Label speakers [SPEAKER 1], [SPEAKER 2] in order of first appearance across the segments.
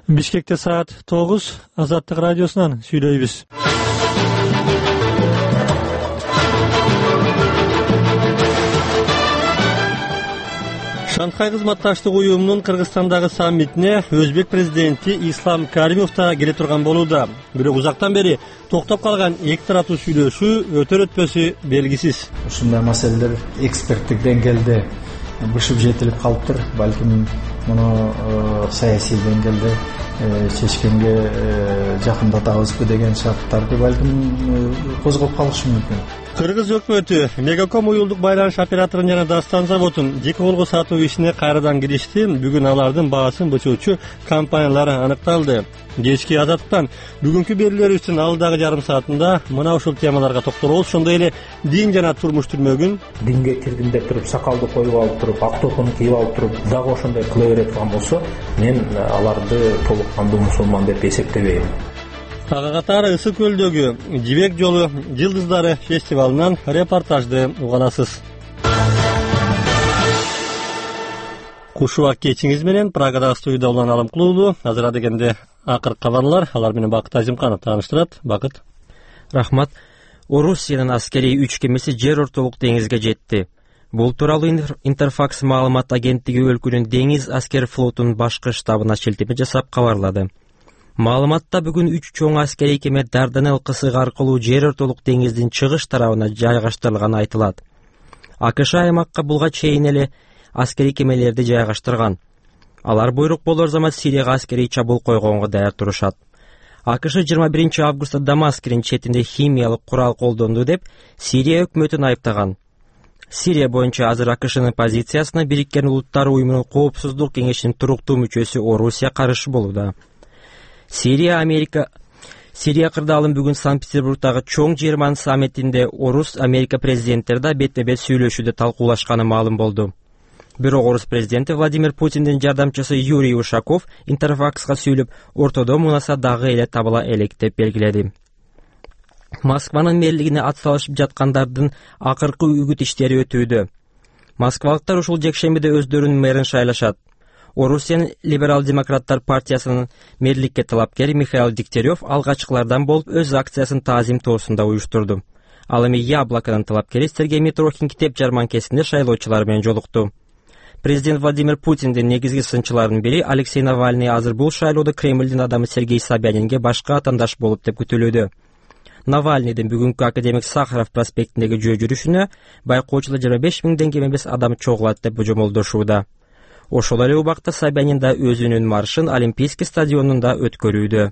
[SPEAKER 1] Бишкекте саат 9, Азаттык радиосунан сүйлөйбүз. Шанхай кызматташтык уюмунун Кыргызстандагы саммитине өзбек президенти Ислам Каримов да келе турган болууда. Бирок узактан бери токтоп калган эки тараптуу сүйлөшүү өтөр өтпөсү белгисиз.
[SPEAKER 2] Ушундай маселелер эксперттик деңгээлде бышып жетилип калыптыр. Балким муну саясий деңгээлде чечкенге жакындатабызбы деген шарттарды балким козгоп калышы мүмкүн.
[SPEAKER 1] Кыргыз өкмөтү Мегаком уюлдук байланыш операторун жана Дастан заводун жеке колго сатуу ишине кайрадан киришти. Бүгүн алардын баасын бычуучу компаниялары аныкталды. Кечки Азаттан бүгүнкү берүүлөрүбүздүн алдагы жарым саатында мына ушул темаларга токтолобуз. Ошондой эле дин жана турмуш түрмөгүн,
[SPEAKER 3] динге кирдим деп туруп сакалды коюп алып туруп, ак топуну кийип алып туруп дагы ошондой кыла бере турган болсо, мен аларды толук кандуу мусулман деп эсептебейм.
[SPEAKER 1] Ага катары Ысык көлдөгү Жибек жолу жылдыздары фестивалынан репортажды уганасыз. Куш убак кечиңиз менен Прагадагы студияда улан Алым Кулуулу. Азыр дегенде акыркы кабарлар, алар менен Бакыт Азимканов тааныштырат. Бакыт.
[SPEAKER 4] Рахмат. Орусиянын аскерий 3 кемеси жер ортолук деңизге жетти. Бул тууралуу Интерфакс маалымат агенттиги өлкөнүн деңиз аскер флотунун башкы штабына шилтеме жасап кабарлады. Маалыматта бүгүн 3 чоң аскерий кеме Дарданелл кысыгы аркылуу жер ортолук деңиздин чыгыш тарабына жайгаштырылганы айтылат. АКШ аймакка булга чейин эле аскерий кемелерди жайгаштырган. Алар буйрук болор замат Сирияга аскерий чабуул койгонго даяр турушат. АКШ 21 августта Дамаскирин четинде химиялык курал колдонду деп Сирия өкмөтүн айыптаган. Сирия боюнча азыр АКШнын позициясына Бириккен Улуттар уюмунун Коопсуздук кеңешинин туруктуу мүчөсү Орусия каршы болууда. Сирия кырдаалын бүгүн Санкт-Петербургдагы чоң Жерман саммитинде Орус-Америка президенттери да бетме-бет сүйлөшүүдө талкуулашканы маалым болду. Бирок Орус президенти Владимир Путиндин жардамчысы Юрий Ушаков Интерфакска сүйлөп, ортодо мунаса дагы эле табыла элек деп белгиледи. Москванын мэрлигине атсалышып жаткандардын акыркы үгүт иштери өтүүдө. Москвалыктар ушул жекшембиде өздөрүнүн мэрин шайлашат. Орусиянын либерал-демократтар партиясынын мэрликке талапкери Михаил Дегтярев алгачкылардан болуп өз акциясын Таазим тоосунда уюштурду. Ал эми Яблоконун талапкери Сергей Митрохин китеп жарманкесинде шайлоочулар менен жолукту. Президент Владимир Путиндин негизги сынчыларынын бири Алексей Навальный азыр бул шайлоодо Кремлдин адамы Сергей Собянинге башка атаандаш болуп деп күтүлүүдө. Навальныйдын бүгүнкү академик Сахаров проспектиндеги жөө жүрүшүнө байкоочулар 25 000 эмес адам чогулат деп божомолдошууда. Ошол эле убакта Собянин да өзүнүн маршын Олимпийский стадионунда өткөрүүдө.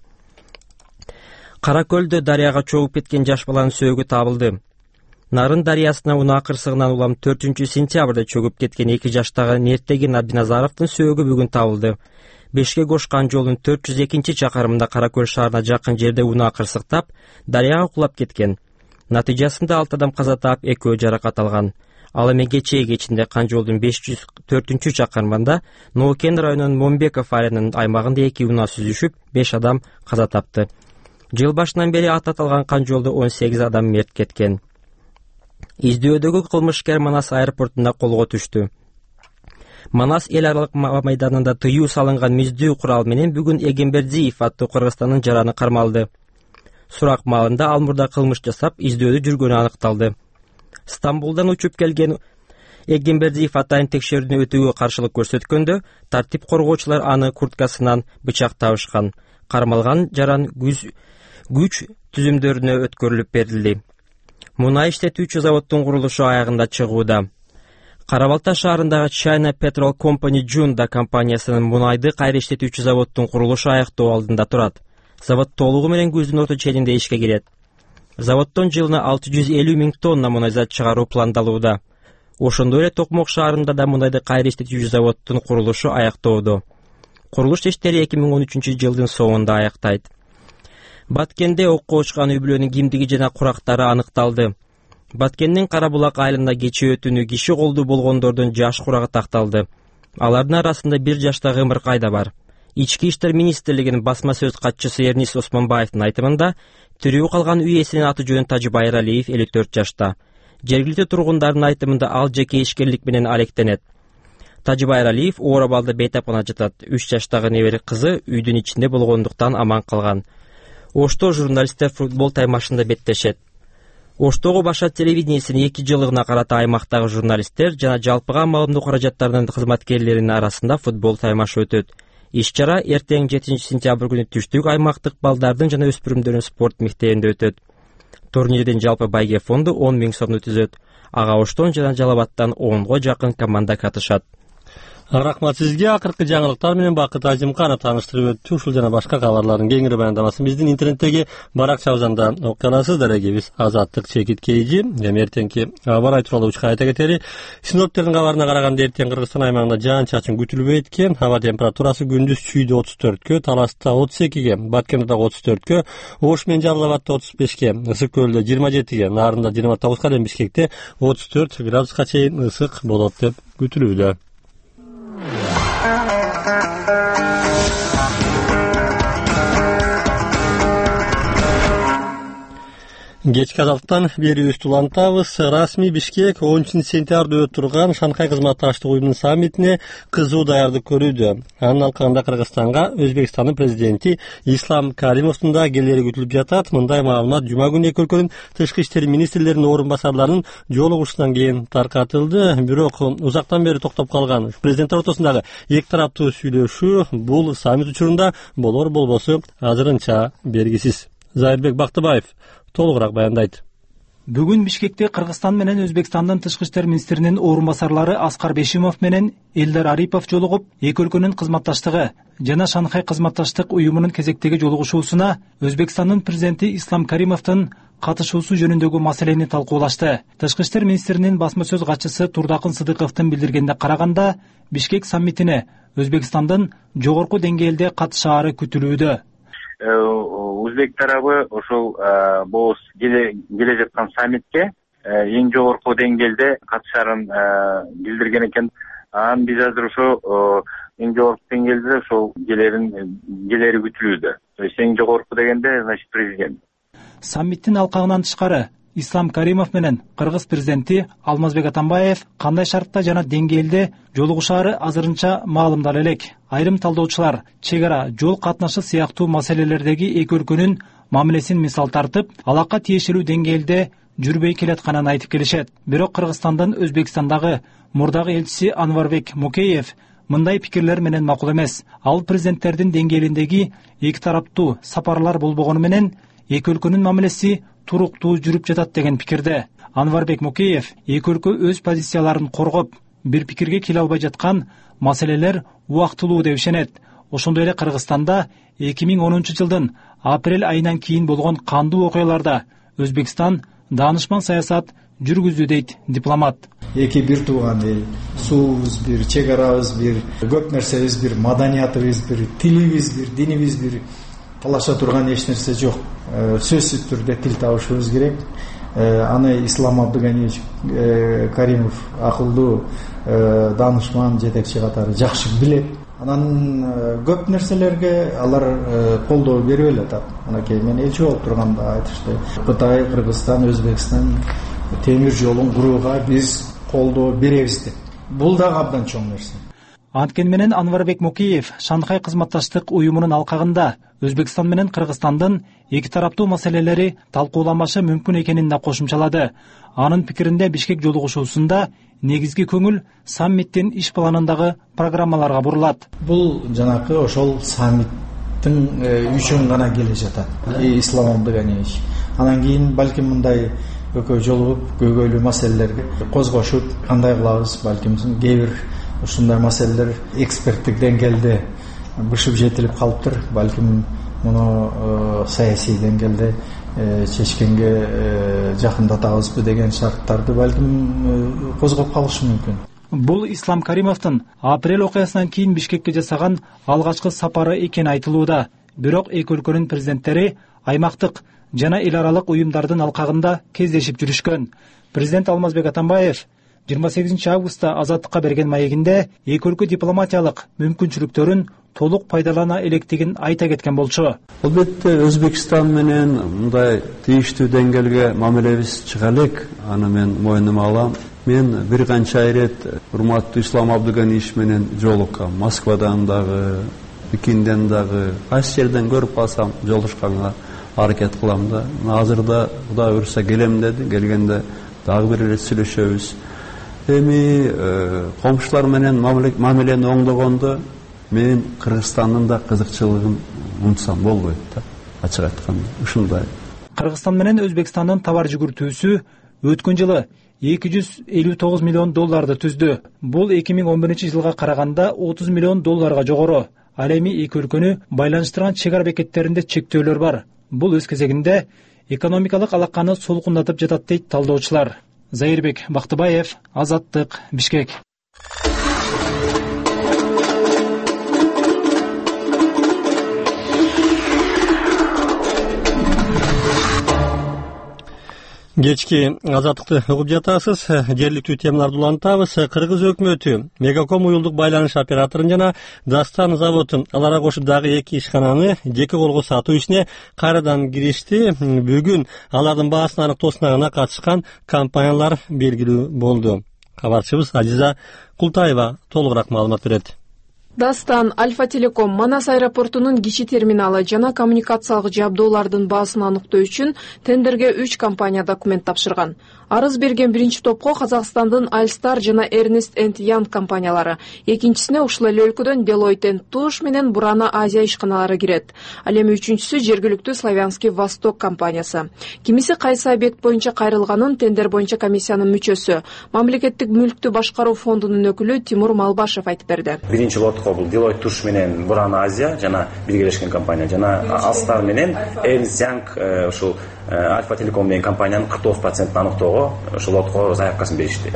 [SPEAKER 4] Кара Көлдө дарыяга чогуп кеткен жаш баланын сөөгү табылды. Нарын дарыясына унаа кырсыгынан улам 4-сентябрда чөгүп кеткен 2 жаштагы Нертегин Абиназаровдун сөөгү бүгүн табылды. Бешкек Ошкан жолунун 402-чакырымында Кара Көл шаарына жакын жерде унаа кырсыктап, дарыяга кулап кеткен. Натыйжасында 6 адам каза таап, 2 жаракат алган. Ал эми кечинде Кан жолдун 504-чакырымында Ноокен районунун Момбеков айылынын аймагында 2 унаа сүзүшүп, 5 адам каза тапты. Жыл башынан бери ат аталган Кан жолдо 18 адам мерт кеткен. Издөөдөгү кылмышкер Манас аэропортунда колго түштү. Манас эл аралык майданында тыюу салынган миздүү курал менен бүгүн Эгембердиев аттуу Кыргызстандын жараны кармалды. Сурак маалында ал мурда кылмыш жасап, издөөдө жүргөнү аныкталды. Стамбулдан учуп келген Эгембердиев атайын текшерүүнү өтүүгө каршылык көрсөткөндө, тартип коргоочулар аны курткасынан бычак табышкан. Кармалган жаран күч түзүмдөрүнө өткөрүлүп берилди. Мунай иштетүүчү заводдун курулушу аягында чыгууда. Кара-Балта шаарындагы China Petrol Company Junda компаниясынын мунайды кайра иштетүүчү заводдун курулушу аяктоо алдында турат. Завод толугу менен күздүн орто ченинде ишке кирет. Заводдон жылына 650 000 тонна мунайзат чыгаруу пландалууда. Ошондой эле Токмок шаарында да мунайды кайра иштетүүчү заводдун курулушу аяктоодо. Курулуш иштери 2013-жылдын соңунда аяктайт. Баткенде окко учкан үй-бүлөнүн кимдиги жана курактары аныкталды. Баткендин Карабулак айылында кечээ өтүүнү киши колдуу болгондордун жаш курагы такталды. Алардын арасында 1 жаштагы Ымыркай да бар. Ички иштер министрлигинин басма сөз катчысы Эрнис Осмонбаевдин айтымында, тирүү калган үй ээсинин аты жөнү Тажы Байралиев 54 жашта. Жергиликтүү тургундардын айтымында ал жеке ишкерлик менен алектенет. Тажибайыр Алиев оор абалда бейтапкана жатат. 3 жаштагы небери кызы үйдүн ичинде болгондуктан аман калган. Ошто журналисттер футбол таймашында беттешет. Оштогу Башар телевидениесинин 2 жылыгына карата аймактагы журналисттер жана жалпыга маалымдоо каражаттарынын кызматкерлеринин арасында футбол таймашы өтөт. Иш-чара эртең 7 сентябрь күнү түштүк аймактык балдардын жана өспүрүмдөрдүн спорт мектебинде өтөт. Турнирдин жалпы байге фонду 10 000 сомду түзөт. Ага Оштон жана Жалал Абадтан 10го жакын команда катышат.
[SPEAKER 1] Рахмат сизге. Акыркы жаңылыктар менен Бакыт Ажымканов тааныштырып өттү. Ушул жана башка кабарлардын кеңири баяндамасын биздин интернеттеги баракчабыздан окуй аласыздар. Эгебиз Азаттык чекит кейжи. Эми эртеңки аба ырайы тууралуу айта кетели. Синоптиктердин кабарына караганда эртең Кыргызстан аймагында жаан-чачын күтүлбөйт экен. Аба температурасы күндүз Чүйдө 34кө, Таласта 32ге, Баткенде 34кө, Ош менен Жалал Абадта 35ке, Ысык көлдө 27ге, Нарында 29га дейин, Бишкекте 34 градуска чейин ысык болот деп күтүлүүдө. Кечки азаттан берүүбүздү улантабыз. Расмий Бишкек 10 сентябрда өтүп турган Шанхай кызматташтык уюмунун саммитине кызуу даярдык көрүүдө. Анын алкагында Кыргызстанга Өзбекстандын президенти Ислам Каримовдун да келери күтүлүп жатат. Мындай маалымат жума күнү эки өлкөнүн тышкы иштер министрлеринин орун басарларынын жолугушуусунан кийин таркатылды. Бирок узактан бери токтоп калган президенттер ортосундагы эки тараптуу сүйлөшүү бул саммит учурунда болор болбосу азырынча белгисиз. Зайырбек Бактыбаев толугураак баяндайт.
[SPEAKER 5] Бүгүн Бишкекте Кыргызстан менен Өзбекстандын тышкы иштер министринин орун басарлары Аскар Бешимов менен Элдар Арипов жолугуп, эки өлкөнүн кызматташтыгы жана Шанхай кызматташтык уюмунун кезектеги жолугушуусуна Өзбекстандын президенти Ислам Каримовдун катышуусу жөнүндөгү маселени талкуулашты. Тышкы иштер министринин басма сөз катчысы Турдакын Сыдыковдун билдиргенине караганда, Бишкек саммитине Өзбекстандын жогорку деңгээлде катышаары күтүлүүдө.
[SPEAKER 6] Өзбек тарабы ошол боз келе жаткан саммитке эң жогорку деңгээлде катышаарын билдирген экен. Анан биз азыр ошо эң жогорку деңгээлде ошол келери күтүлүүдө. То есть эң жогорку дегенде, значит, президент.
[SPEAKER 5] Саммиттин алкагынан тышкары Ислам Каримов менен Кыргыз президенти Алмазбек Атамбаев кандай шартта жана деңгээлде жолугушаары азырынча маалымдала элек. Айрым талдоочулар чек ара, жол катнашы сыяктуу маселелердеги эки өлкөнүн мамилесин мисал тартып, алакка тиешелүү деңгээлде жүрбөй келатканын айтып келишет. Бирок Кыргызстандын Өзбекстандагы мурдагы элчиси Анварбек Мукеев мындай пикирлер менен макул эмес. Ал президенттердин деңгээлиндеги эки тараптуу сапарлар болбогону менен эки өлкөнүн мамилеси туруктуу жүрүп жатат деген пикирде. Анварбек Мукеев эки өлкө өз позицияларын коргоп, бир пикирге келе албай жаткан маселелер убактылуу деп ишенет. Ошондой эле Кыргызстанда 2010 жылдын апрель айынан кийин болгон кандуу окуяларда Өзбекстан даанышман саясат жүргүздү дейт дипломат.
[SPEAKER 2] Эки бир тууган эл, суубуз бир, чек арабыз бир, көп нерсебиз бир, маданиятыбыз бир, тилибиз бир, динибиз бир. Талаша турган эч нерсе жок. Сөзсүз түрдө тил табышыбыз керек. Аны Ислам Абдыганиевич Каримов акылдуу даанышман жетекчи катары жакшы билет. Анан көп нерселерге алар колдоо берип эле атат. Анакей мен элчи болуп турганда айтышты. Кытай, Кыргызстан, Өзбекстан темир жолун курууга биз колдоо беребиз деп. Бул да абдан чоң нерсе.
[SPEAKER 5] Анткени менен Анварбек Мукеев Шанхай кызматташтык уюмунун алкагында Өзбекстан менен Кыргызстандын эки тараптуу маселелери талкууламашы мүмкүн экенин да кошумчалады. Анын пикиринде Бишкек жолугушуусунда негизги көңүл саммиттин иш планындагы программаларга бурулат.
[SPEAKER 2] Бул жанакы ошол саммиттин үчүн гана келе жатат. Ислам Абдыганиевич. Анан кийин балким мындай экөө жолугуп көйгөйлүү маселелерге козгошуп, кандай кылабыз, балким кээ бир ушундай маселелер эксперттик деңгээлде бышып жетилип калыптыр. Балким муну саясий деңгээлде чечкенге жакындатабызбы деген шарттарды балким козгоп калышы мүмкүн.
[SPEAKER 5] Бул Ислам Каримовдун апрель окуясынан кийин Бишкекке жасаган алгачкы сапары экени айтылууда. Бирок эки өлкөнүн президенттери аймактык жана эл аралык уюмдардын алкагында кездешип жүрүшкөн. Президент Алмазбек Атамбаев 28 августта Азаттыкка берген маегинде эки өлкө дипломатиялык мүмкүнчүлүктөрүн толук пайдалана электигин айта кеткен болчу.
[SPEAKER 7] Албетте Өзбекстан менен мындай тийиштүү деңгээлге мамилебиз чыга элек, аны мен мойнума алам. Мен бир канча ирет урматтуу Ислам Абдыганиевич менен жолуккам. Москвадан дагы, Пекинден дагы, кайсы жерден көрүп калсам жолугушканга аракет кылам да. Азырда Кудай буйруса келем деди. Келгенде дагы бир ирет сүйлөшөбүз. Эми комшулар менен мамилени оңдогондо мен Кыргызстандын да кызыкчылыгын унутсам болбойт да. Ачык айтканда ушундай.
[SPEAKER 5] Кыргызстан менен Өзбекстандын товар жүгүртүүсү өткөн жылы $259 миллион түздү. Бул 2011 жылга караганда $30 миллион жогору. Ал эми эки өлкөнү байланыштырган чек ара бекеттеринде чектөөлөр бар. Бул өз кезегинде экономикалык алаканы солкундатып жатат дейт талдоочулар. Зайырбек Бактыбаев, Азаттык, Бишкек.
[SPEAKER 1] Кечки Азаттыкты угуп жатасыз. Жергиликтүү темаларды улантабыз. Кыргыз өкмөтү Мегаком уюлдук байланыш операторун жана Дастан заводун алара кошуп дагы эки ишкананы жеке колго сатуу ишине кайрадан киришти. Бүгүн алардын баасын аныктоо сынагына катышкан компаниялар белгилүү болду. Кабарчыбыз Азиза Култаева толугураак маалымат берет.
[SPEAKER 8] Дастан, Альфа Телеком, Манас аэропортунун кичи терминалы жана коммуникациялык жабдуулардын баасын аныктоо үчүн тендерге 3 компания документ тапшырган. Арыз берген биринчи топко Казакстандын Альстар жана Эрнест энд Янг компаниялары, экинчисине ушул эле өлкөдөн Deloitte энд Touche менен Бурана Азия ишканалары кирет. Ал эми үчүнчүсү жергиликтүү Славянский Восток компаниясы. Кимиси кайсы объект боюнча кайрылганын тендер боюнча комиссиянын мүчөсү, мамлекеттик мүлктү башкаруу фондунун өкүлү Тимур Малбашев айтып берди.
[SPEAKER 9] Биринчи лотко бул Deloitte Touche менен Бурана Азия жана биргелешкен компания жана Альстар менен Эрнест Янг ушул Альфа Телеком деген компаниянын 49% аныктоого ошол лотко заявкасын беришти.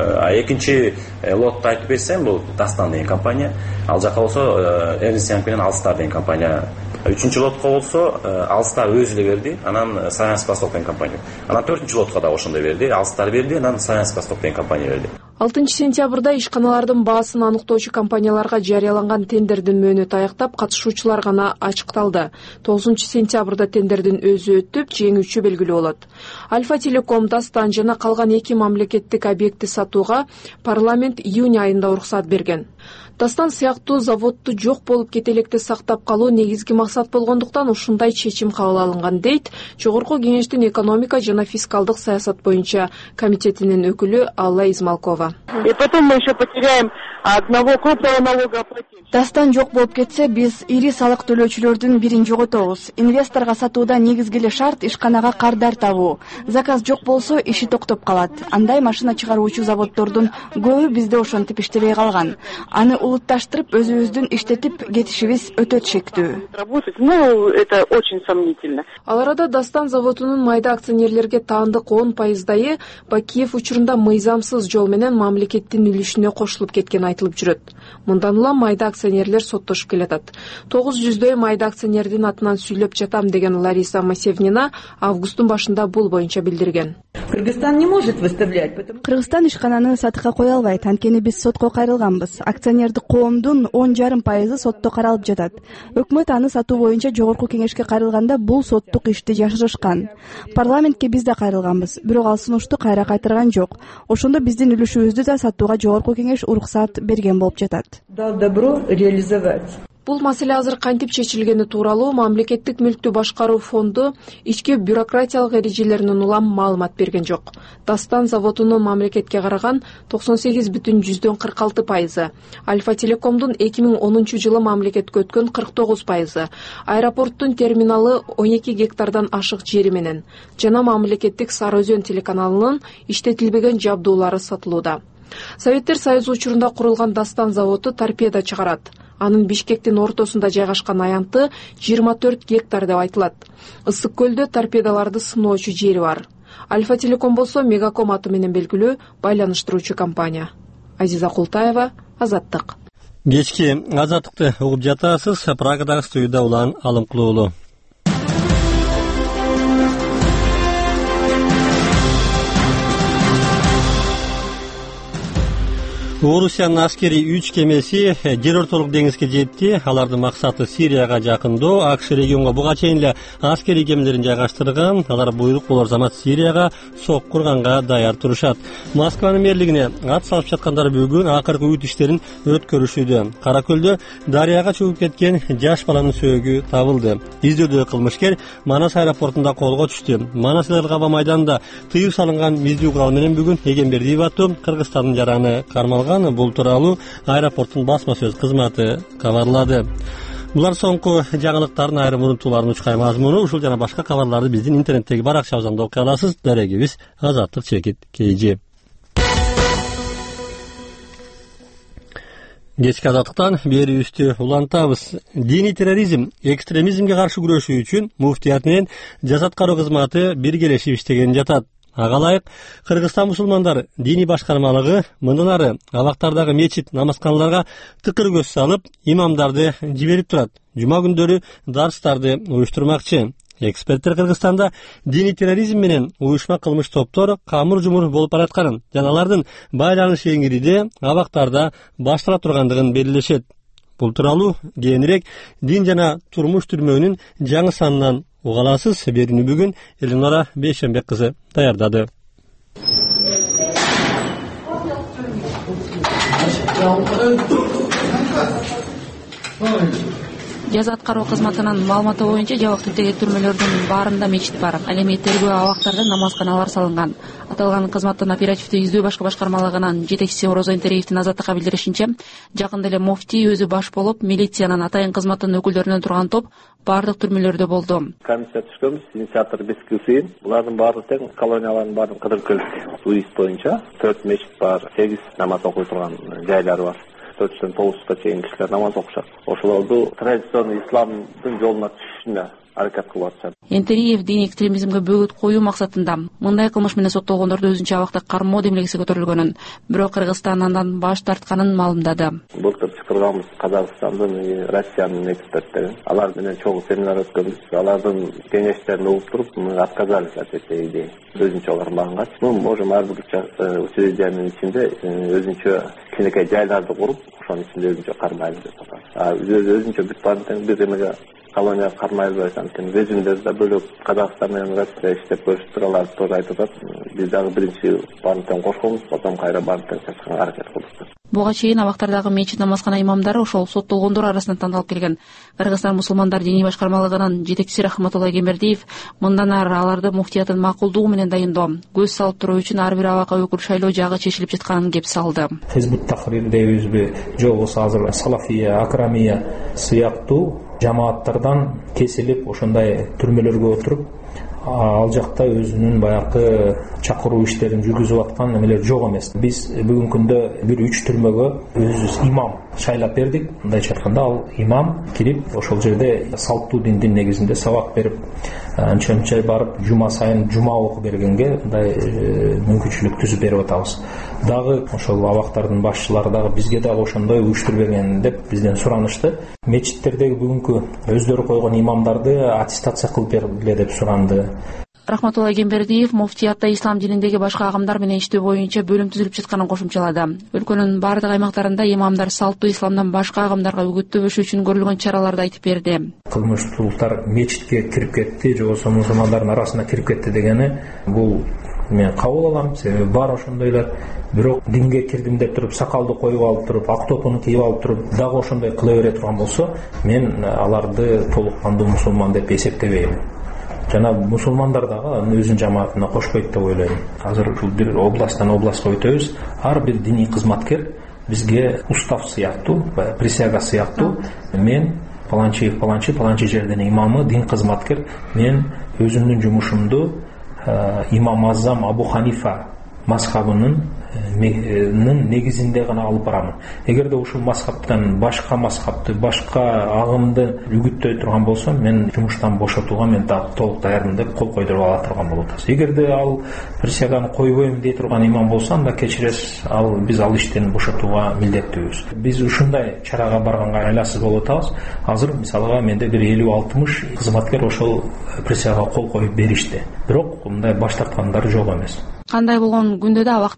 [SPEAKER 9] Экинчи лотто айтып берсем, бул Дастан деген компания, ал жака болсо Эрнест Янг менен Альстар деген компания. Үчүнчү лотко болсо Альстар өзү эле берди, анан Славянский Восток деген компания. Анан төртүнчү лотко да ошондой берди, Альстар берди, анан Славянский Восток деген компания берди.
[SPEAKER 8] 6-сентябрда ишканалардын баасын аныктоочу компанияларга жарыяланган тендердин мөөнөтү аяктап, катышуучулар гана ачыкталды. 9-сентябрда тендердин өзү өтүп, жеңүүчү белгилүү болот. Альфа Телеком, Дастан жана калган эки мамлекеттик объекти сатууга парламент июнь айында уруксат берген. Дастан сыяктуу заводду жок болуп кете электе сактап калуу негизги максат болгондуктан ушундай чечим кабыл алынган дейт Жогорку кеңештин экономика жана фискалдык саясат боюнча комитетинин өкүлү Алла Измалкова.
[SPEAKER 10] И потом мы еще потеряем одного крупного налогоплательщика.
[SPEAKER 11] Дастан жок болуп кетсе, биз ири салык төлөөчүлөрдүн бирин жоготобуз. Инвесторго сатууда негизги эле шарт ишканага кардар табуу. Заказ жок болсо, иши токтоп калат. Андай машина чыгаруучу заводдордун көбү бизде ошентип иштебей калган. Аны улутташтырып, өзүбүздүн иштетип кетишибиз өтө чектүү.
[SPEAKER 10] Ну, это очень сомнительно.
[SPEAKER 8] Ал арада Дастан заводунун майда акционерлерге таандык 10%-дайы Бакиев учурунда мыйзамсыз жол менен мамлекеттин үлүшүнө кошулуп кеткени айтылып жүрөт. Мындан улам майда акционерлер соттошуп келатат. 900-дөй майда акционердин атынан сүйлөп жатам деген Лариса Масевнина августтун башында бул боюнча билдирген.
[SPEAKER 11] Кыргызстан не может выставлять. Кыргызстан ишкананы сатыкка кое албайт. Анткени биз сотко кайрылганбыз. Акционердик коомдун 10,5% сотто каралып жатат. Өкмөт аны сатуу боюнча жогорку кеңешке кайрылганда бул соттук ишти жашырышкан. Парламентке биз да кайрылганбыз, бирок ал сунушту кайра кайтарган жок. Ошондо биздин үлүшүбүздү да сатууга жогорку кеңеш уруксат берген болуп жатат.
[SPEAKER 10] Дал добро реализовать.
[SPEAKER 8] Бул маселе азыр кантип чечилгени тууралуу мамлекеттик мүлктү башкаруу фонду ички бюрократиялык эрежелеринен улам маалымат берген жок. Дастан заводунун мамлекетке караган 98,46%, Альфа Телекомдун 2010 жылы мамлекетке өткөн 49%, аэропорттун терминалы 12 гектардан ашык жери менен жана мамлекеттик Сары Өзөн телеканалынын иштетилбеген жабдуулары сатылууда. Советтер Союзу учурунда курулган Дастан заводу торпеда чыгарат. Анын Бишкектин ортосунда жайгашкан аянты 24 гектар деп айтылат. Ысык көлдө торпедаларды сыноочу жери бар. Альфа Телеком болсо Мегаком аты менен белгилүү байланыштыруучу компания. Азиза Култаева, Азаттык.
[SPEAKER 1] Кечки Азаттыкты угуп жатасыз. Прагадагы студияда Улан Алымкулуулу. Орусиянын аскери 3 кемеси жер ортолук деңизге жетти. Алардын максаты Сирияга жакындоо. АКШ регионго буга чейин эле аскери кемелерин жайгаштырган. Алар буйрук болор замат Сирияга сок курганга даяр турушат. Москванын мэрлигине ат салып жаткандар бүгүн акыркы үт иштерин өткөрүшүүдө. Кара көлдө дарыяга чөгүп кеткен жаш баланын сөөгү табылды. Издөөдө кылмышкер Манас аэропортунда колго түштү. Манас Каба майданында тыюу салынган миздүү курал менен бүгүн Эгембердиев аттуу Кыргызстандын жараны кармалган. Бул тууралуу аэропорттун басма сөз кызматы кабарлады. Булар соңку жаңылыктардын айрым урунтууларынын учкай мазмуну. Ушул жана башка кабарларды биздин интернеттеги баракчабыздан да окуй аласыз. Дарегибиз Азаттык Чекит KG. Кечки Азаттыктан берүүбүздү улантабыз. Диний терроризм, экстремизмге каршы күрөшүү үчүн муфтият менен жасат кароо кызматы биргелешип иштеген жатат. Ага ылайык Кыргызстан мусулмандар диний башкармалыгы мындан ары абактардагы мечит намазканаларга тыкыр көз салып, имамдарды жиберип турат. Жума күндөрү дарстарды уюштурмакчы. Эксперттер Кыргызстанда диний терроризм менен уюшма кылмыш топтор камыр-жумур болуп баратканын жана алардын байланыш эңириде абактарда баштала тургандыгын белгилешет. Бул тууралуу кийинирээк дин жана турмуш түрмөөнүн жаңы санынан уга аласыз. Берүүнү бүгүн Элинора Бейшенбек кызы даярдады.
[SPEAKER 12] Жаза аткаруу кызматынын маалыматы боюнча жабык типтеги түрмөлөрдүн баарында мечит бар. Ал эми тергөө абактарда намазканалар салынган. Аталган кызматтын оперативдүү издөө башкы башкармалыгынын жетекчиси Орозо Интериевдин Азаттыкка билдиришинче, жакында эле муфтий өзү баш болуп, милициянын атайын кызматтын өкүлдөрүнөн турган топ бардык түрмөлөрдө болду.
[SPEAKER 13] Комиссия түшкөнбүз, инициатор Бескил Сейин. Булардын баары тең колониялардын баарын кыдырып келдик. Уюс боюнча 4 мечит бар, 8 намаз окуй турган жайлары бар. 4-төн 9-га чейин кишилер намаз окушат. Ошолорду традиционный исламдын жолуна түшүшүнө аракет кылып атышат.
[SPEAKER 12] Интериев диний экстремизмге бөгөт коюу максатында мындай кылмыш менен соттолгондорду өзүнчө абакта кармоо демилгеси көтөрүлгөнүн, бирок Кыргызстан андан баш тартканын маалымдады.
[SPEAKER 13] Былтыр чакырганбыз Казакстандын, Россиянын эксперттери. Алар менен чогуу семинар өткөнбүз. Алардын кеңештерин угуп туруп, мы отказались от этой идеи. Өзүнчө алар багынган. Мы можем ар бир учреждениянын ичинде өзүнчө кичинекей жайларды куруп, ошонун ичинде өзүнчө кармайлы деп атат. Өзүнчө бүт баарын бир эмеге колония кармайлы байсан. Режимдерде бөлөк Казакстан менен Россия иштеп көрүшүп алар тоже айтып атат. Биз дагы биринчи баарын кошконбуз, потом кайра баарын чачканга аракет кылдык.
[SPEAKER 12] Буга чейин абактардагы мечит намазкана имамдары ошол соттолгондор арасынан тандалып келген. Кыргызстан мусулмандар диний башкармалыгынын жетекчиси Рахматулла Эгембердиев мындан ары аларды муфтияттын макулдугу менен дайындоо, көз салып туруу үчүн ар бир абакка өкүл шайлоо жагы чечилип жатканын кеп салды.
[SPEAKER 3] Хизбут Тахрир дейбизби, же болбосо азыр Салафия, Акрамия сыяктуу жамааттардан кесилип ошондой түрмөлөргө отуруп, ал жакта өзүнүн баягы чакыруу иштерин жүргүзүп аткан эмелер жок эмес. Биз бүгүнкү күндө бир 3 түрмөгө өзүбүз имам шайлап бердик. Мындайча айтканда ал имам кирип ошол жерде салттуу диндин негизинде сабак берип, анча барып жума сайын жума окуп бергенге мындай мүмкүнчүлүк түзүп берип атабыз. Дагы ошол абактардын башчылары дагы бизге дагы ошондой уюштуруп берген деп бизден суранышты. Мечиттердеги бүгүнкү өздөрү койгон имамдарды аттестация кылып бергиле деп суранды.
[SPEAKER 12] Рахматулла Эгембердиев муфтиятта ислам дининдеги башка агымдар менен иштөө боюнча бөлүм түзүлүп жатканын кошумчалады. Өлкөнүн бардык аймактарында имамдар салттуу исламдан башка агымдарга үгүттөбөш үчүн көрүлгөн чараларды айтып берди.
[SPEAKER 3] Кылмыштуулуктар мечитке кирип кетти, же болбосо мусулмандардын арасына кирип кетти дегени бул мен кабыл алам, себеби бар ошондойлор. Бирок динге кирдим деп туруп сакалды коюп алып туруп, ак топуну кийип алып туруп дагы ошондой кыла бере турган болсо, мен аларды толук кандуу мусулман деп эсептебейм. Жана мусулмандар дагы өзүнүн жамаатына кошпойт деп ойлойм. Азыр ушул бир областтан областка өтөбүз. Ар бир диний кызматкер бизге устав сыяктуу, присяга сыяктуу, мен паланчы жердин имамы, дин кызматкер, мен өзүмдүн жумушумду имам Азам Абу Ханифа мазхабынын негизинде гана алып барамын. Эгерде ушул мазхабтан башка мазхабты, башка агымды үгүттөй турган болсо, мен жумуштан бошотууга мен толук даярмын деп кол койдуруп ала турган болот. Эгерде ал присяганы койбойм дей турган имам болсо, анда кечиресиз, биз ал иштен бошотууга милдеттүүбүз. Биз ушундай чарага барганга айласыз болуп атабыз. Азыр мисалга менде бир 50-60 кызматкер ошол присягага кол коюп беришти. Бирок мындай баш тарткандар жок эмес.
[SPEAKER 12] Кандай болгон күндө да абактагы же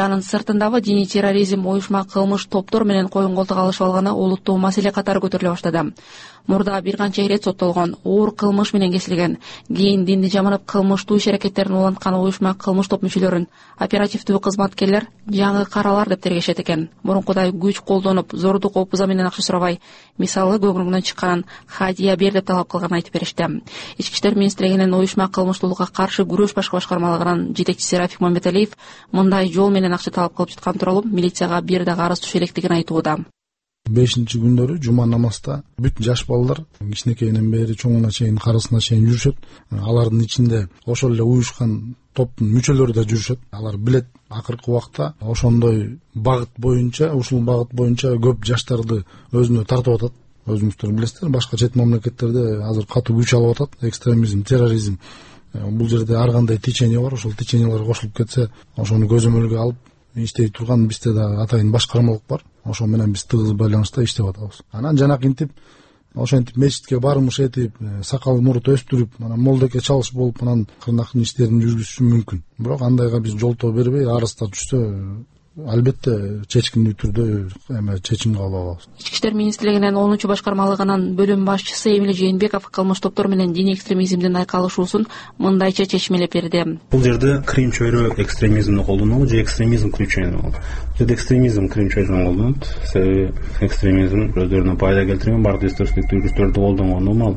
[SPEAKER 12] анын сыртындагы диний терроризм, уюшма кылмыш топтор менен коюн колтук алышып алганы олуттуу маселе катары көтөрүлө баштады. Мурда бир канча ирет соттолгон, оор кылмыш менен кесилген, кийин динди жаманып кылмыштуу иш-аракеттерин уланткан уюшма кылмыш топ мүчөлөрүн оперативдүү кызматкерлер жаңы каралар деп тергешет экен. Мурункудай күч колдонуп, зордук опуза менен акча сурабай, мисалы көңүлүңдөн чыкканын хадия бер деп талап кылганын айтып беришти. Ички иштер министрлигинин уюшма кылмыштуулукка каршы күрөш башкы башкармалыгынын жетекчиси Рафик Мамбеталиев мындай жол менен акча талап кылып жаткан тууралуу милицияга бир дагы арыз түшө электигин айтууда.
[SPEAKER 14] 5-чи күндөрү жума намазда бүт жаш балдар кичинекейинен бери чоңуна чейин, карысына чейин жүрүшөт. Алардын ичинде ошол эле уюшкан топтун мүчөлөрү да жүрүшөт. Алар билет акыркы убакта ошондой багыт боюнча, ушул багыт боюнча көп жаштарды өзүнө тартып атат. Өзүңүздөр билесиздер, башка чет мамлекеттерде азыр катуу күч алып атат экстремизм, терроризм. Бул жерде ар кандай течение бар, ошол течениялар кошулуп кетсе, ошону көзөмөлгө алып иштей турган бизде да атайын башкармалык бар. Ошо менен биз тыгыз байланышта иштеп атабыз. Анан жанакынтип ошентип мечитке бармыш этип, сакал мурут өстүрүп, анан молдоке чалыш болуп, анан кырнакын иштерин жүргүзүшү мүмкүн. Бирок андайга биз жолтоо бербей, арыздар түшсө, албетте чечкиндүү түрдө чечим кабыл алабыз.
[SPEAKER 12] Ички иштер министрлигинин 10-чу башкармалыгынын бөлүм башчысы Эмиль Жээнбеков кылмыш топтор менен диний экстремизмдин айкалышуусун мындайча чечмелеп берди.
[SPEAKER 15] Бул жерде Крим чөйрө экстремизмди колдонобу же экстремизм Крим чөйрө? Жерде экстремизм Крим чөйрөнү колдонот. Себеби экстремизм өздөрүнө пайда келтирген бардык эстетиктик үрдүстөрдү колдонгон нормал.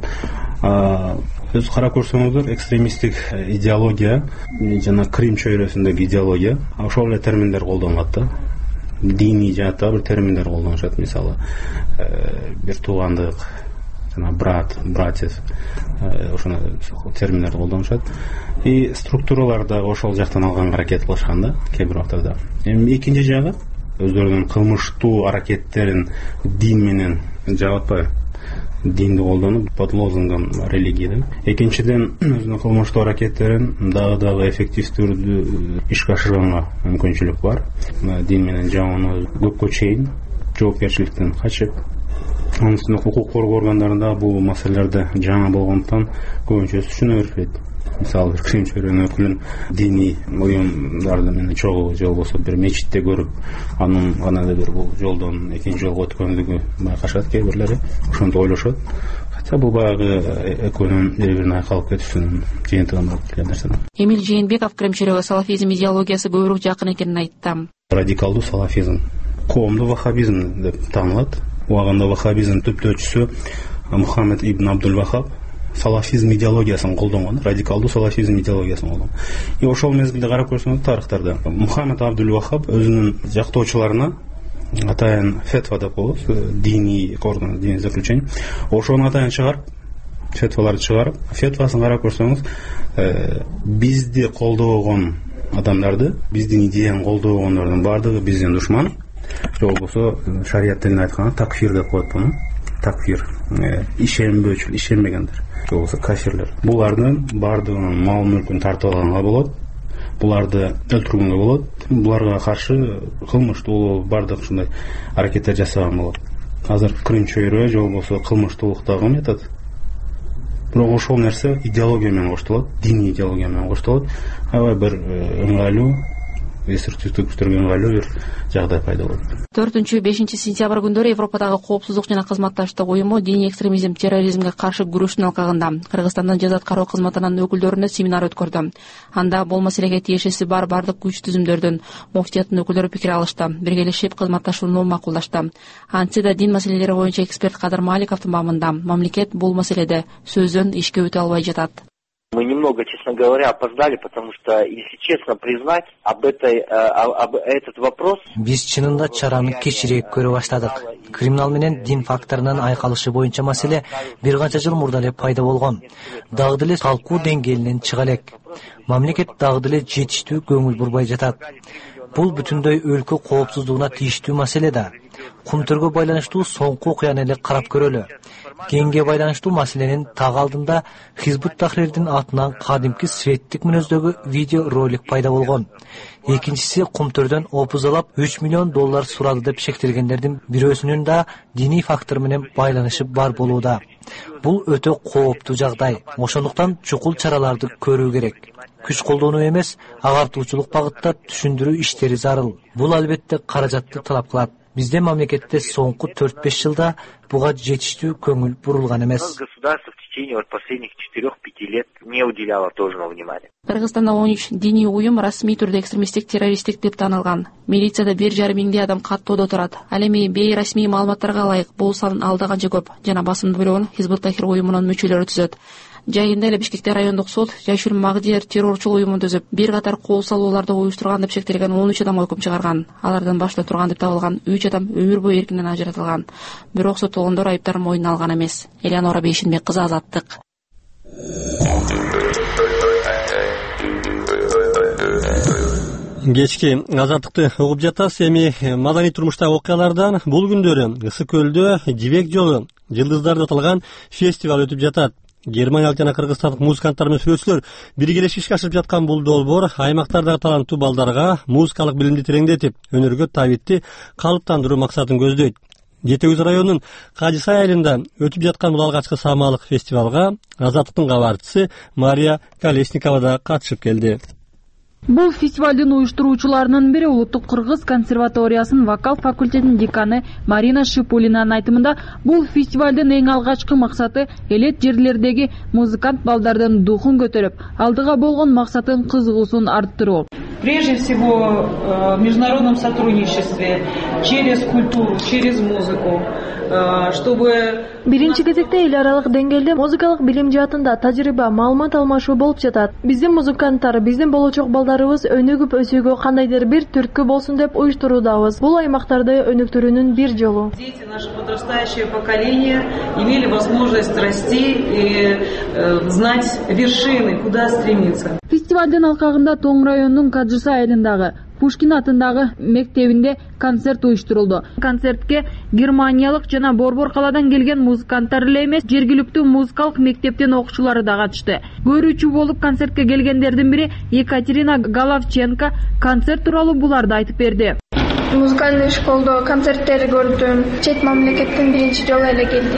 [SPEAKER 15] Өз кара көрсөңүздөр, экстремисттик идеология жана Крим чөйрөсүндөгү идеология ошол эле терминдер колдонулат да. Диний жаатта бир терминдер колдонушат, мисалы бир туугандык жана брат, братьев, ошоно терминдер колдонушат. И структуралар да ошол жактан алганга аракет кылышкан да, кээ бир убактарда. Эми экинчи жагы өздөрүнүн кылмыштуу аракеттерин дин менен жабатпай, динди колдонуп, под лозунгом религии. Экинчиден, өзүнүн кылмыштуу аракеттерин дагы эффективдүү ишке ашырганга мүмкүнчүлүк бар. Дин менен жабууну көпкө чейин жоопкерчиликтен качып, анын үстүнө укук коргоо органдарында бул маселелерде жаңы болгондуктан көбүнчөсү түшүнө беришпейт. Мисалы, Крим чөйрөнүн өкүлүн диний уюмдарды менен чогуу же болбосо бир мечитте көрүп, анын гана бир бул жолдон экинчи жолго өткөндүгү байкашат кээ бирлери, ошентип ойлошот. Хотя бул баягы экөөнүн бири-бирине айкалып кетишинин жыйынтыгынан болуп келген нерсе.
[SPEAKER 12] Эмиль Жээнбеков Крим чөйрөгө салафизм идеологиясы көбүрөөк жакын экенин айтты.
[SPEAKER 15] Радикалдуу салафизм, коомдуу ваххабизм деп таанылат. Убагында ваххабизм түптөөчүсү Мухаммед ибн Абдул Вахаб салафизм идеологиясын колдонгон, радикалдуу салафизм идеологиясын колдонгон. И ошол мезгилде карап көрсөңүз тарыхтарда Мухаммед Абдул Вахаб өзүнүн жактоочуларына атайын фетва деп коебуз, диний орган, диний заключение, ошону атайын чыгарып, фетваларды чыгарып, фетвасын карап көрсөңүз, бизди колдогон адамдарды, биздин идеяны колдогондордун баардыгы биздин душман, же болбосо шарият тилинде айтканда такфир деп коет буну. Такфир, ишенбөөчүл, ишенбегендер, же болбосо кафирлер. Булардын баардыгынын мал мүлкүн тартып алганга болот, буларды өлтүргөнгө болот, буларга каршы кылмыштуу баардык ушундай аракеттер жасаган болот. Азыр Крим чөйрө же болбосо кылмыштуулуктагы метод. Бирок ошол нерсе идеология менен коштолот, диний идеология менен коштолот. Аябай бир ыңгайлуу, эсиртүүтүк күчтөргө ыңгайлуу бир жагдай пайда болот.
[SPEAKER 12] 4-5 сентябрь күндөрү Европадагы коопсуздук жана кызматташтык уюму диний экстремизм, терроризмге каршы күрөштүн алкагында Кыргызстандын жаза кароо кызматынын өкүлдөрүнө семинар өткөрдү. Анда бул маселеге тиешеси бар бардык күч түзүмдөрдүн, муфтияттын өкүлдөрү пикир алышты, биргелешип кызматташууну макулдашты. Антсе да дин маселелери боюнча эксперт Кадыр Маликовдун бабында мамлекет бул маселеде сөздөн ишке өтө албай жатат.
[SPEAKER 16] Мы немного, честно говоря, опоздали, потому что, если честно признать, этот вопрос...
[SPEAKER 17] Биз чынында чараны кечирээк көрө баштадык. Криминал менен дин факторунун айкалышы боюнча маселе бир канча жыл мурда эле пайда болгон. Дагы деле талкуу деңгээлинен чыга элек. Мамлекет дагы деле жетиштүү көңүл бурбай жатат. Бул бүтүндөй өлкө коопсуздугуна тийиштүү маселе да. Кумтөргө байланыштуу соңку окуяны эле карап көрөлү. Кенге байланыштуу маселенин так алдында Хизбут Тахрирдин атынан кадимки светтик мүнөздөгү видео ролик пайда болгон. Экинчиси Кумтөрдөн опузалап $3 миллион сурады деп шектелгендердин бирөөсүнүн да диний фактор менен байланышы бар болууда. Бул өтө кооптуу жагдай. Ошондуктан чукул чараларды көрүү керек. Күч колдонуу эмес, агартуучулук багытта түшүндүрүү иштери зарыл. Бул албетте каражатты талап кылат. Бизде мамлекетте соңку 4-5 жылда буга жетиштүү көңүл бурулган эмес.
[SPEAKER 16] Государство в течение последних 4-5 лет не уделяло должного внимания.
[SPEAKER 12] Кыргызстанда 13 диний уюм расмий түрдө экстремисттик, террористтик деп танылган. Милицияда 1,5 миңдей адам каттоодо турат. Ал эми бейрасмий маалыматтарга ылайык бул сан алда канча көп. Жана басым бөлүгүн Хизбут Тахрир уюмунун мүчөлөрү түзөт. Жайында эле Бишкекте райондук суд Жайшул Магдиер террорчулук уюмун түзүп, бир катар кол салууларды уюштурган деп шектелген 13 адамга өкүм чыгарган. Алардын башта турган деп табылган 3 адам өмүр бою эркинен ажыратылган. Бирок соттолгондор айыптарын мойнуна алган эмес. Элеонора Бейшинбек кызы, Азаттык.
[SPEAKER 1] Кечки Азаттыкты угуп жатасыз. Эми маданий турмуштагы окуялардан бул күндөрү Ысык көлдө Жибек жолу жылдыздарды аталган фестиваль өтүп жатат. Германиялык жана кыргызстандык музыканттар менен сүрөтчүлөр биргелешип ишке ашырып жаткан бул долбоор аймактардагы таланттуу балдарга музыкалык билимди тереңдетип, өнөргө табитти калыптандыруу максатын көздөйт. Жети Көз районунун Кажысай айылында өтүп жаткан бул алгачкы самаалык фестивалга Азаттыктын кабарчысы Мария Колесникова да катышып келди.
[SPEAKER 18] Бул фестивалдын уюштуруучуларынын бири Улуттук Кыргыз консерваториясынын вокал факультетинин деканы Марина Шипулинанын айтымында, бул фестивалдын эң алгачкы максаты элет жерлердеги музыкант балдардын духун көтөрүп, алдыга болгон максатын кызыгуусун арттыруу.
[SPEAKER 19] Прежде всего в международном сотрудничестве через культуру, через музыку, чтобы
[SPEAKER 20] биринчи кезекте эл аралык деңгээлде музыкалык билим жаатында тажрыйба, маалымат алмашуу болуп жатат. Биздин музыканттар, биздин болочок балдарыбыз өнүгүп өсүүгө кандайдыр бир түрткү болсун деп уюштуруудабыз. Бул аймактарды өнүктүрүүнүн бир жолу.
[SPEAKER 19] Дети, наше подрастающее поколение имели возможность расти и знать вершины, куда стремиться.
[SPEAKER 18] Фестивалдын алкагында Тоң районунун Кажысай айылындагы Пушкин атындагы мектебинде концерт уюштурулду. Концертке германиялык жана Борбор каладан келген музыканттар эле эмес, жергиликтүү музыкалык мектептин окуучулары да катышты. Көрүүчү болуп концертке келгендердин бири Екатерина Головченко концерт тууралуу буларды айтып берди.
[SPEAKER 21] Музыкальный школдо концерттер көрдүм. Чет мамлекеттен биринчи жолу эле келди.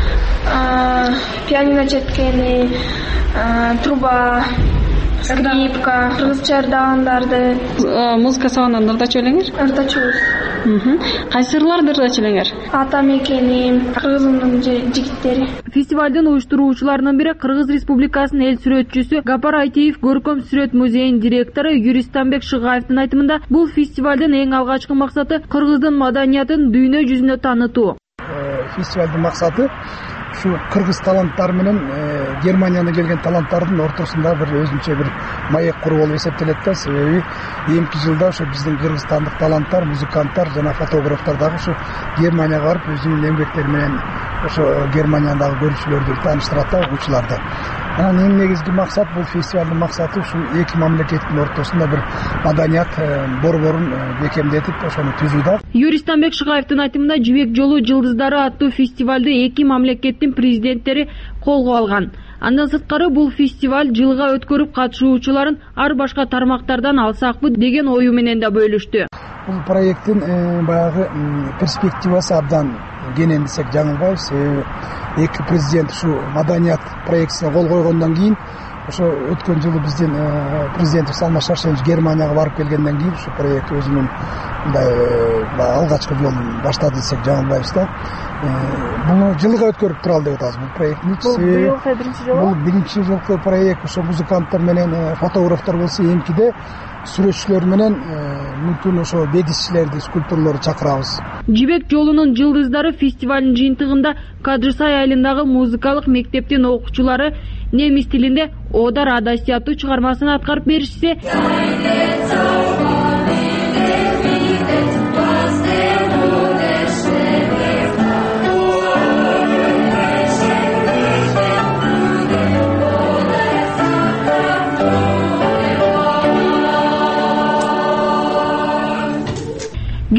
[SPEAKER 21] Пианино четкени, труба, скрипка, кыргызча ырдагандарды.
[SPEAKER 18] Музыка сабагында ырдачу элеңер?
[SPEAKER 21] Ырдачубуз.
[SPEAKER 18] Кайсы ырларды ырдачу элеңер?
[SPEAKER 21] Ата мекени, кыргызымдын жигиттери.
[SPEAKER 18] Фестивалдын уюштуруучуларынын бири Кыргыз Республикасынын эл сүрөтчүсү Гапар Айтиев көркөм сүрөт музейинин директору Юристанбек Шыгаевдин айтымында, бул фестивалдын эң алгачкы максаты кыргыздын маданиятын дүйнө жүзүнө таанытуу.
[SPEAKER 22] Фестивалдын максаты şu Kırgız talanttары менен Германиядан келген таланттардын ортосунда бир өзүнчө бир маек куруу болуп эсептелет да. Себеби эмки жылда ошо биздин кыргызстандык таланттар, музыканттар жана фотографтар дагы ушу Германияга барып өзүнүн эмгектери менен ошо Германиядагы көрүүчүлөрдү тааныштырат да, окуучуларды. Анан эң негизги максат, бул фестивалдын максаты ушул эки мамлекеттин ортосунда бир маданият борборун бекемдетип ошону түзүү да.
[SPEAKER 18] Юристанбек Шыгаевдин айтымында Жибек жолу жылдыздары аттуу фестивалды эки мамлекеттин президенттери колго алган. Андан сырткары бул фестиваль жылга өткөрүп катышуучуларын ар башка тармактардан алсакпы деген ою менен да бөлүштү.
[SPEAKER 22] Бул проекттин баягы перспективасы абдан кенен десек жаңылбайбыз. Себеби эки президент ушу маданият проектисине кол койгондон кийин, ошо өткөн жылы биздин президентибиз Алмаз Шаршенович Германияга барып келгенден кийин ушу проект өзүнүн мындай алгачкы жолун баштады десек жаңылбайбыз да. Буну жылга өткөрүп туралы деп атабыз бул проектти. Бул биринчи жолку проект ошо музыканттар менен фотографтар болсо, эмкиде сүрөтчүлөр менен мүмкүн ошо бедисчилерди, скульпторлорду чакырабыз.
[SPEAKER 18] Жибек жолунун жылдыздары фестивалдын жыйынтыгында Кажысай айылындагы музыкалык мектептин окуучулары немис тилинде Одар Ада сыяттуу чыгармасын аткарып беришсе,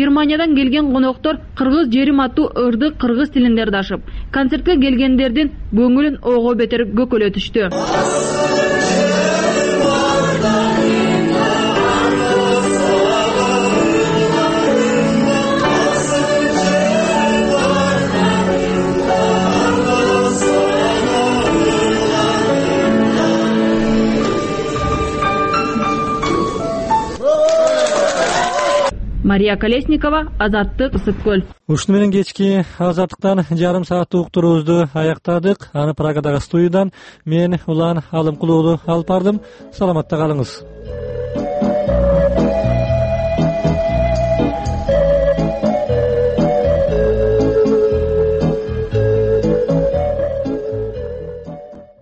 [SPEAKER 18] Германиядан келген коноктор кыргыз жерим аттуу ырды кыргыз тилин ырдашып, концертке келгендердин көңүлүн ого бетер көкөлөтүштү. Мария Колесникова, Азаттык, Ысык көл.
[SPEAKER 1] Ушуну менен кечки Азаттыктан жарым сааттык уктуруубузду аяктадык. Аны Праgadагы студиядан мен Улан Алымкулуулу алып бардым. Саламатта калыңыз.